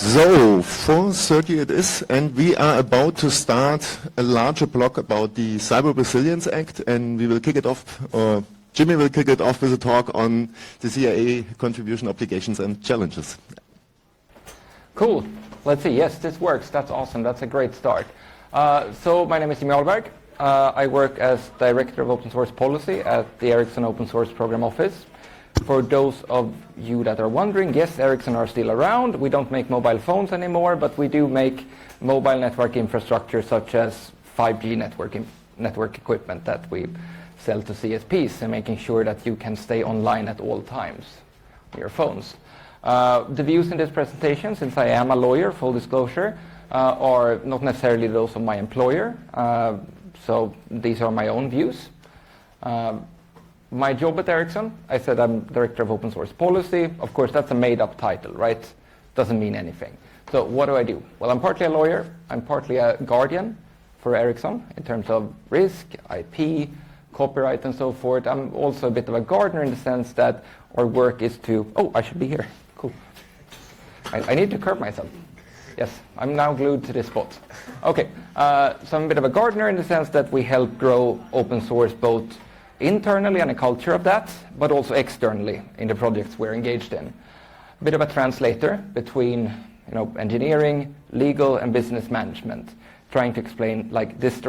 So, 4:30 it is, and we are about to start a larger block about the Cyber Resilience Act, and we will kick it off, or Jimmy will kick it off with a talk on the CIA contribution obligations and challenges. Cool. Let's see. Yes, this works. That's awesome. That's a great start. So my name is Jimmy Ahlberg. I work as Director of Open Source Policy at the Ericsson Open Source Program Office. For those of you that are wondering, yes, Ericsson are still around. We don't make mobile phones anymore, but we do make mobile network infrastructure such as 5G network equipment that we sell to CSPs, and making sure that you can stay online at all times on your phones. The views in this presentation, since I am a lawyer, full disclosure, are not necessarily those of my employer. So these are my own views. My job at Ericsson, I said I'm Director of Open Source Policy. Of course, that's a made-up title, right? Doesn't mean anything. So what do? Well, I'm partly a lawyer. I'm partly a guardian for Ericsson in terms of risk, IP, copyright, and so forth. I'm also a bit of a gardener in the sense that our work is to... Oh, I should be here. Cool. I need to curb myself. Yes, I'm now glued to this spot. Okay, so I'm a bit of a gardener in the sense that we help grow open source both internally and a culture of that, but also externally in the projects we're engaged in. A bit of a translator between engineering, legal, and business management, trying to explain like this